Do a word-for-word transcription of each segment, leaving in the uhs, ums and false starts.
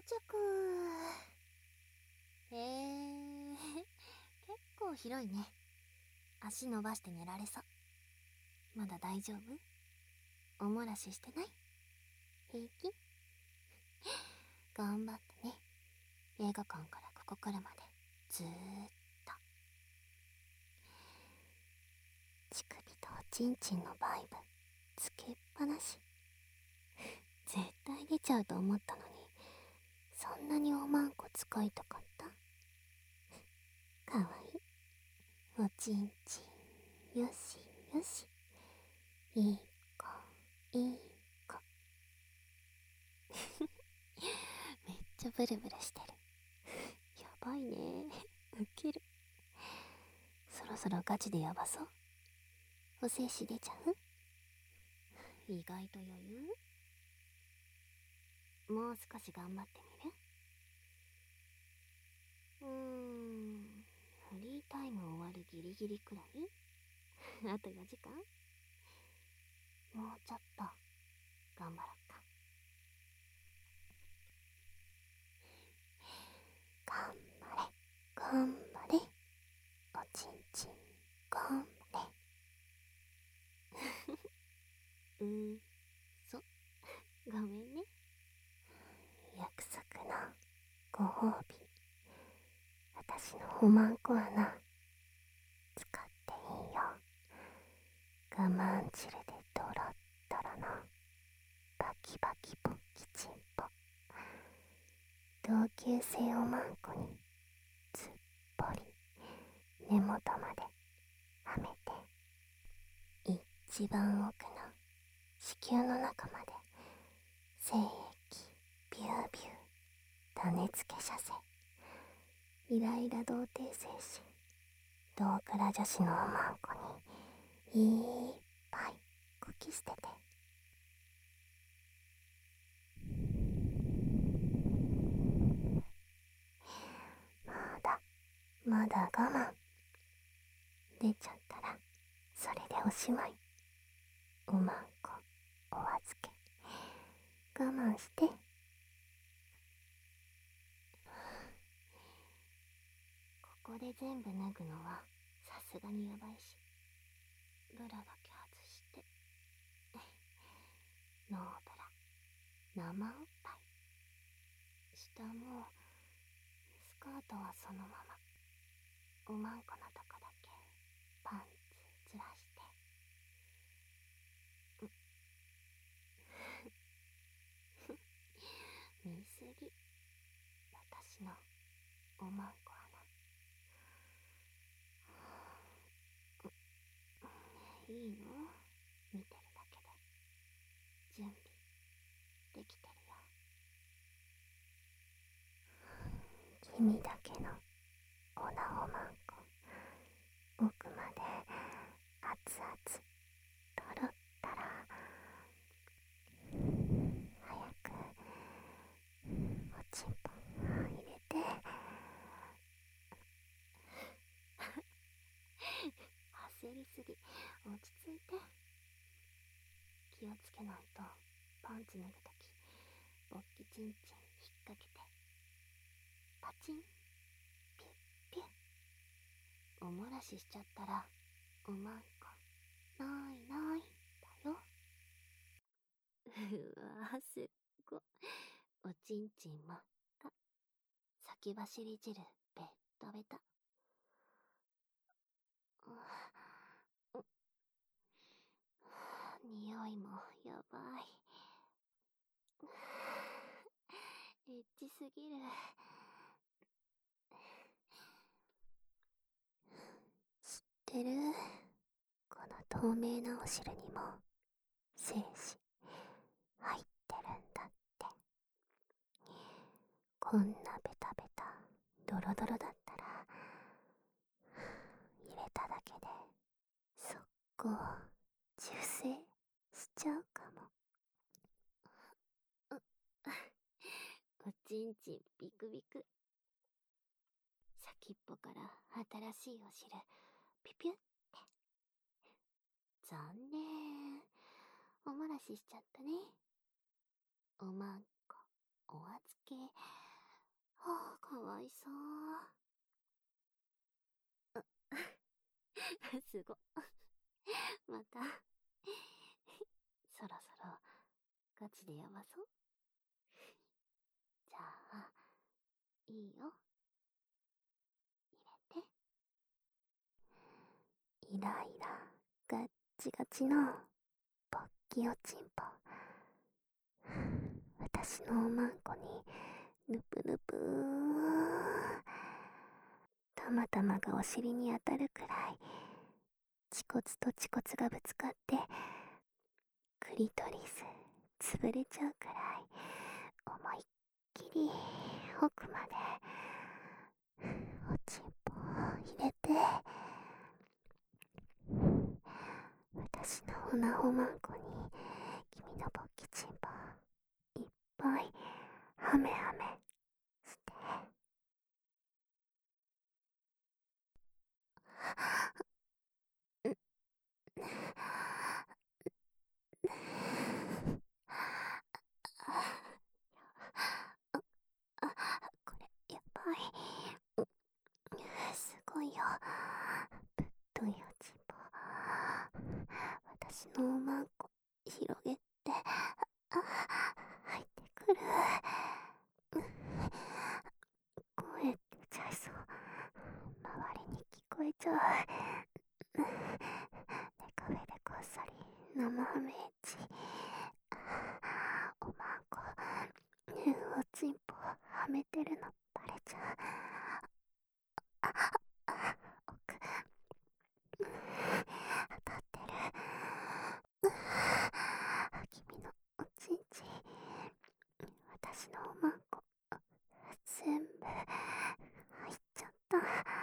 着。へえ、結構広いね。足伸ばして寝られそう。まだ大丈夫？おもらししてない？平気？頑張ってね。映画館からここ来るまでずーっと。乳首とおちんちんのバイブつけっぱなし。絶対出ちゃうと思ったのに、そんなにおまんこ使いたかった？かわいい。おちんちん、よしよし。いい子、いい子。めっちゃブルブルしてる。やばいね。ウケる。そろそろガチでやばそう。お精子出ちゃう？意外と余裕？もう少し頑張ってみる？うーん、フリータイム終わるギリギリくらい？あとよじかん？もうちょっと頑張ろうか。頑張れ、頑張れ。おちんちん、頑張れ。うーん、そ、ごめんね。約束のご褒美。私のおまんこ穴、使っていいよ。我慢汁でドロッドロのバキバキポッキチンポ。同級生おまんこにずっぽり根元まではめて、一番奥の子宮の中まで精液ビュービュー種付け射精。イライラ童貞精子同倉女子のおまんこにいっぱいこき捨てて。まだまだ我慢。出ちゃったらそれでおしまい。おまんこお預け。我慢して。ここで全部脱ぐのはさすがにやばいし、ブラだけ外して。ノーブラ、生おっぱい。下もスカートはそのまま。おまんこのとこだけパンツずらして。見すぎ、私のおまんこ穴。いいの？見てるだけで準備できてるよ。君だけのおなおまんこ、奥まで熱々とろったら、早くおちんぽ入れて。焦りすぎ、落ち着いて。気をつけないとパンツ脱ぐとき勃起チンチン引っ掛けてパチンピュッピュッ。おもらししちゃったらおまんこないないだよ。うわ、すっご。おちんちん真っ赤。先走り汁ベッタベタ。匂いもやばい。エッチすぎる。知ってる？この透明なお汁にも精子入ってるんだって。こんなベタベタドロドロだったら入れただけで速攻受精しちゃうかも。おちんちんビクビク。先っぽから新しいお汁ピュピュって。残念、おもらししちゃったね。おまんこお預け。 あ、かわいそう。すご。また。そろそろ、ガチでやばそう。じゃあ、いいよ。入れて。イライラ、ガッチガチの、ポッキおちんぽ。私のおまんこに、ぬぷぬぷー。たまたまがお尻に当たるくらい、恥骨と恥骨がぶつかって、クリトリス、潰れちゃうくらい、思いっきり、奥まで、おちんぽを入れて、私のおなほまんこに、君のポッキチンポ、いっぱい、ハメハメ、して。これ、やばい。すごいよ。ぶっといおちんぽ。私のおまんこ、広げて、入ってくる。声出ちゃいそう。周りに聞こえちゃう。ネカフェでこっそり生ハメエッチ。おまんこ、おちんぽはめてるのバレちゃう。奥、当たってる。君のおちんちん、私のおまんこ、全部入っちゃった。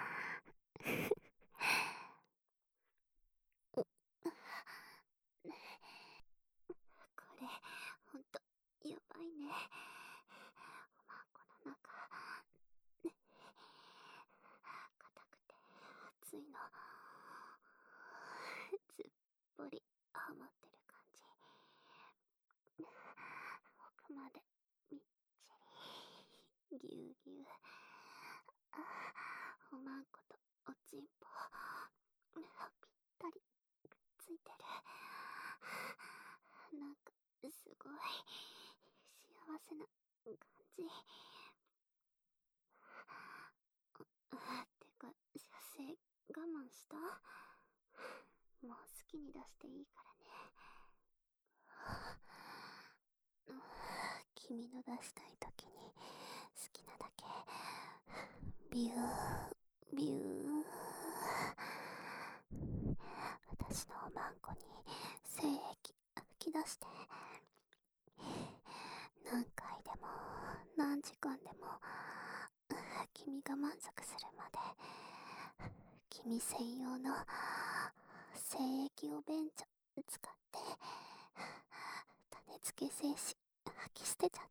これ、ほんと、やばいね。おまんこの中、ね、硬くて熱いの。ずっぽりハマってる感じ。奥までみっちりぎゅうぎゅう。おまんことおちんぽぴったりくっついてる。なんかすごい幸せな感じ。てか射精我慢した？もう好きに出していいからね。君の出したい時に好きなだけビュービュー。私のおまんこに精液吹き出して、何回でも何時間でも君が満足するまで、君専用の精液を便所使って種付け精子吐き捨てちゃって。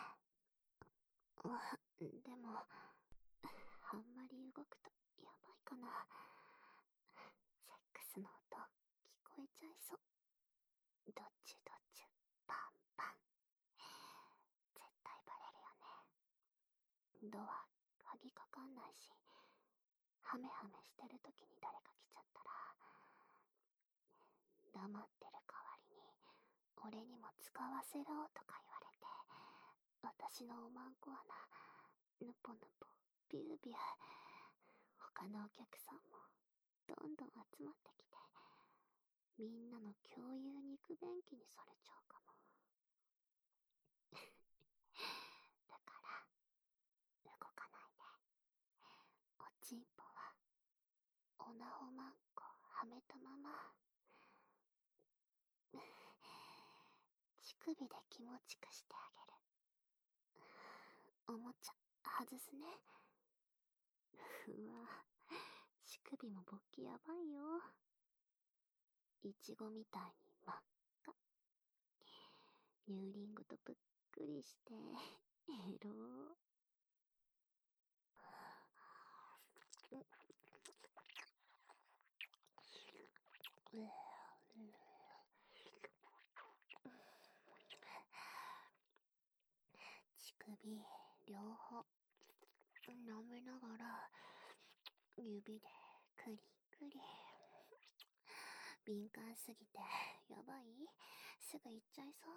でもあんまり動くとやばいかな。セックスの音聞こえちゃいそう。どっちゅどっちゅパンパン。絶対バレるよね。ドア鍵かかんないし、ハメハメしてる時に誰か来ちゃったら、黙ってる代わりに俺にも使わせろとか言われて、私のおまんこ穴ぬぽぬぽビュービュー。他のお客さんもどんどん集まってきて、みんなの共有肉便器にされちゃうかも。だから動かないで。おちんぽはおなほまんこはめたまま、乳首で気持ちくしてあげる。おもちゃ外すね。うわ、乳首も勃起やばいよ。いちごみたいに真っ赤。乳リンゴとぷっくりしてエロ。乳首両方舐めながら指でクリクリ。敏感すぎてやばい？すぐ行っちゃいそう。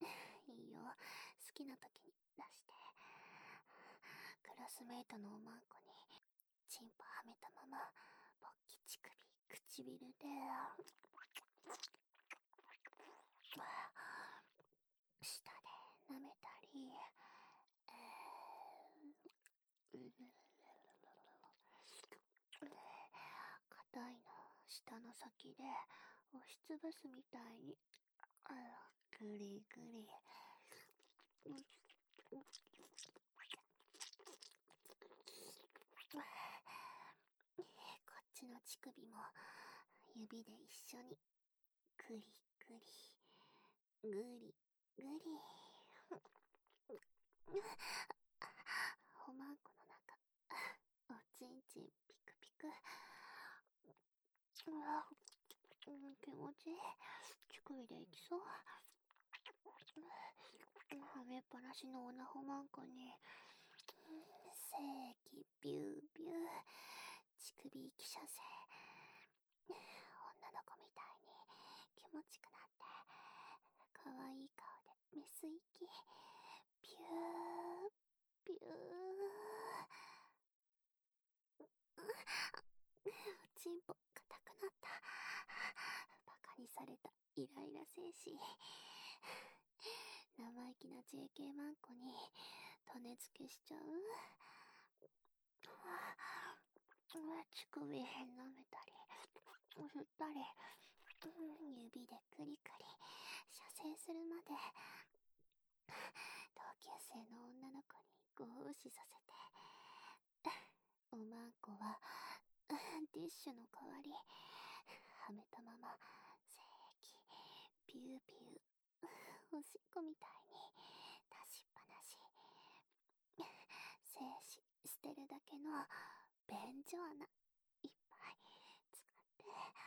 いいよ、好きな時に出して。クラスメイトのおまんこにチンポはめたまま勃起乳首唇で舌で舐めたり、えー、硬いの舌の先で押しつぶすみたいにグリグリ。こっちの乳首も指で一緒にグリグリグリグリ。おまんこの中おちんちんピクピク。うわ、うん、気持ちいい。乳首でいきそう。はめっぱなしのオナホマンコに精液ビュービュー。乳首息射精。女の子みたいに気持ちくなって可愛い顔でメス息ビュービュー。チンポ硬くなった。バカにされたイライラ精神。生意気な ジェーケー マンコに種付けしちゃう。乳首舐めたり振ったり、指でクリクリ射精するまで同級生の女の子にご奉仕させて、おまんこはティッシュの代わりはめたまま精液ビュービュー。おしっこみたいに出しっぱなし。精子捨てるだけの便所穴いっぱい使って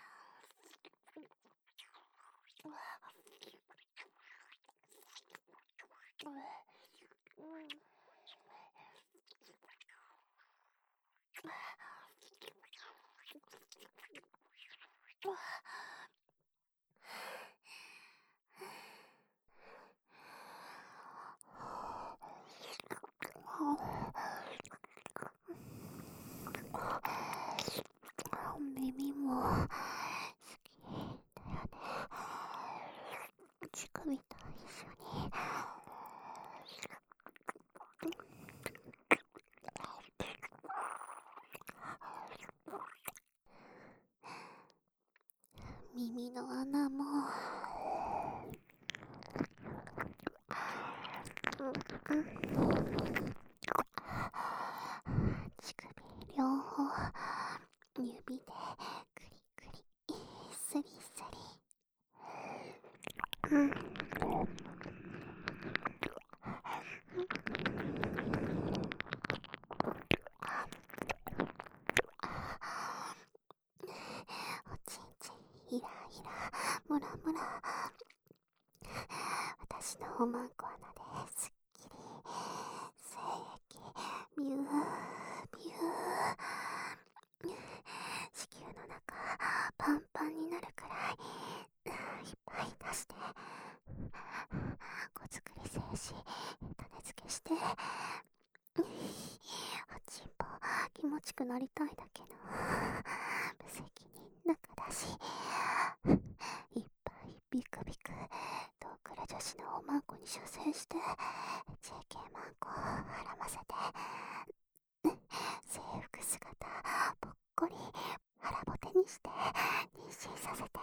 うわうわうんうわ耳も好きだよね。乳首と一緒に耳の穴も乳首両方指でクリクリスリスリ。うんおちんちんイライラムラムラ。私のおまんこ穴ですっきり精液ビュービュー。子宮の中パンパンになるくらいいっぱい出して、子作り精子種付けして、おちんぽ気持ちくなりたいだけの無責任な形いっぱいビクビクトークラ女子のおまんこに射精して ジェーケー マンコを絡ませて、制服姿ぽっこり腹ぼてにして妊娠させて、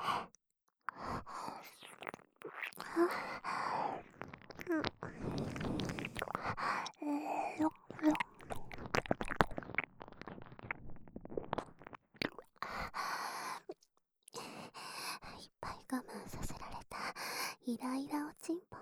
いっぱい我慢させられたイライラおちんぽ。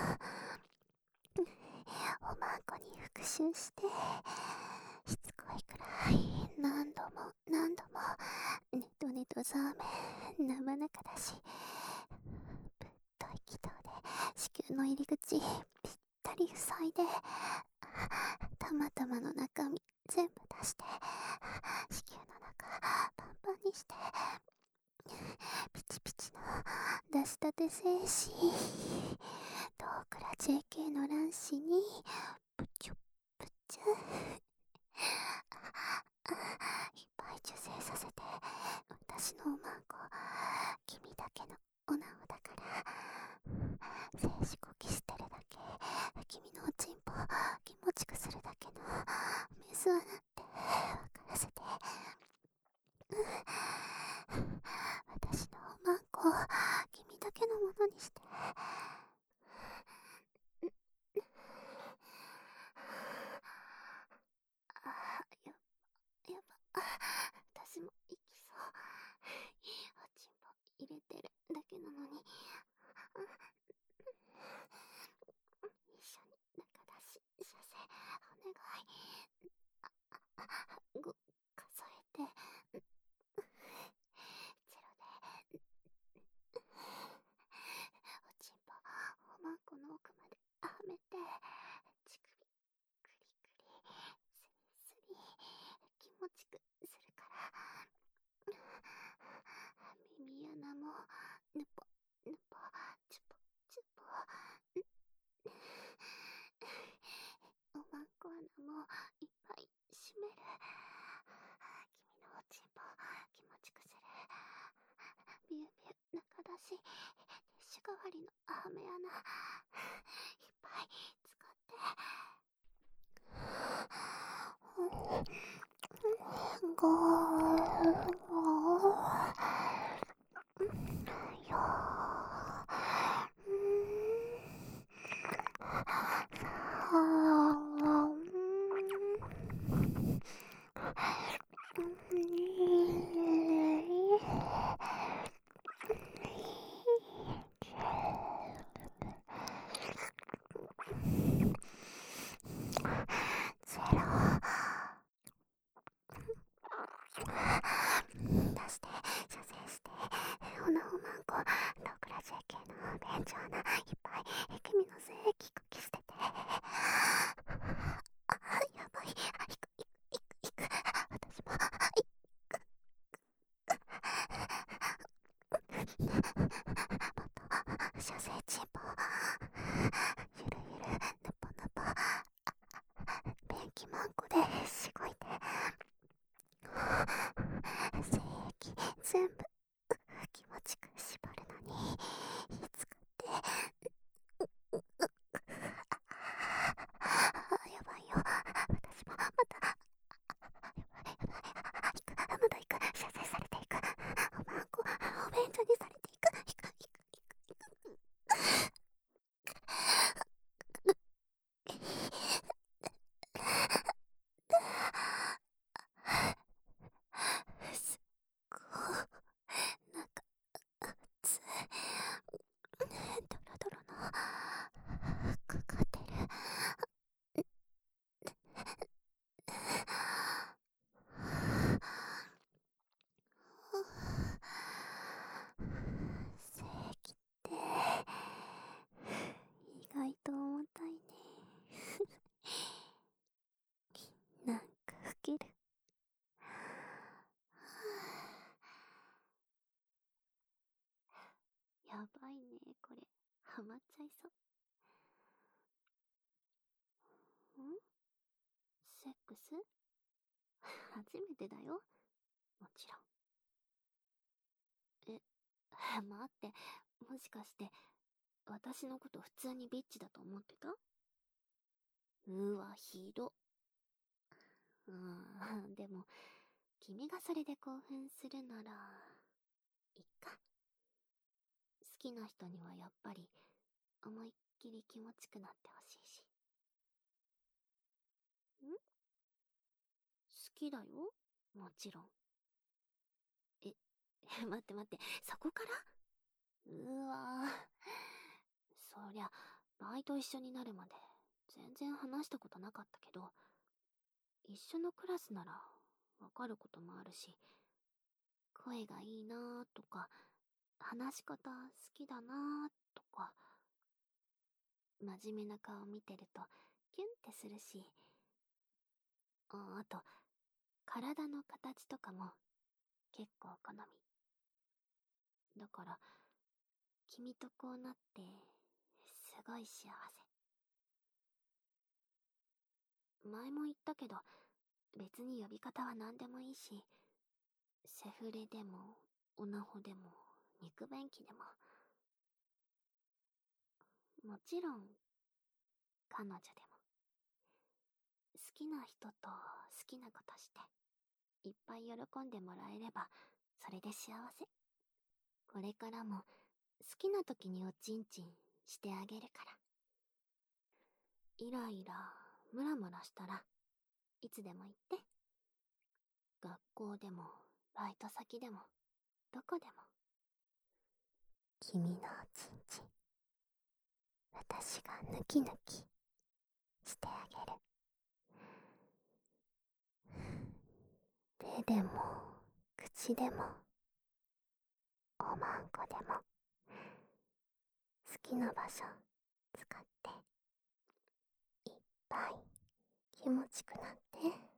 おまんこに復讐してしつこいくらい何度も何度もネトネトザーメン生中だし、ぶっとい気道で子宮の入り口ぴったり塞いでまたまの中身全部出して、子宮の中パンパンにして、ピチピチの出したて精子、トークラ ジェーケー の卵子にプチュプチュいっぱい受精させて、私のおまんこ君だけのおなおだから、精子こき捨てるだけ、君のおちんぽ気持ちくするだけの水はなって分からせて、私のおまんこ君だけのものにして、あー、ややば、私も息そう。おちんぽ入れてるだけなのに、一緒に中出し射精お願い。ご数えて、ゼロで、おちんぽおまんこの奥まではめて、乳首クリクリスリスリ気持ちくするから、耳穴もぬぽぬぽチュポチュポ、おまんこ穴もいっぱい閉める。君のおちんぽ気持ちくする。ビュービュー中出し、ティッシュ代わりのはめ穴いっぱい使って、ごーごーよゼロ出して射精して、おなおまんこトークラ ジェーケー の便所穴いっぱい君の精液かき捨てて、あやばい、いくいくいくいく、私もいもっと射精チンポゆるゆるぬぽぬぽ便器まんこでしごいて、精液全部気持ちく縛るのに火使って、あやばいよ、私もまた、やばいやばい、いくまだいく、射精されていく、おまんこお便所にされていく、いくいくいくいく、すっごいなんか熱い、ドロドロのかかってる。正規って意外と重たいね。なんか吹ける。やばいね、これ。ハマっちゃいそう。んセックス初めてだよ。もちろん。え、待って。もしかして、私のこと普通にビッチだと思ってた？うわ、ひど。うーん、でも、君がそれで興奮するなら、いっか。好きな人にはやっぱり、思いっきり気持ちくなってほしいし。ん？好きだよ。もちろん。え、待って待って、そこから？うわぁ。そりゃ、バイト一緒になるまで、全然話したことなかったけど、一緒のクラスなら、わかることもあるし、声がいいなーとか、話し方好きだなーとか、真面目な顔見てると、キュンってするし、 ああと、体の形とかも結構好み。だから、君とこうなって、すごい幸せ。前も言ったけど、別に呼び方は何でもいいし、セフレでも、オナホでも、肉便器でも。もちろん、彼女でも。好きな人と好きなことして、いっぱい喜んでもらえれば、それで幸せ。これからも、好きな時におちんちんしてあげるから。イライラ、ムラムラしたらいつでも言って。学校でも、バイト先でも、どこでも。君のおちんちん、私がヌキヌキしてあげる。手でも、口でも、おまんこでも、好きな場所使って、いっぱい気持ちくなって。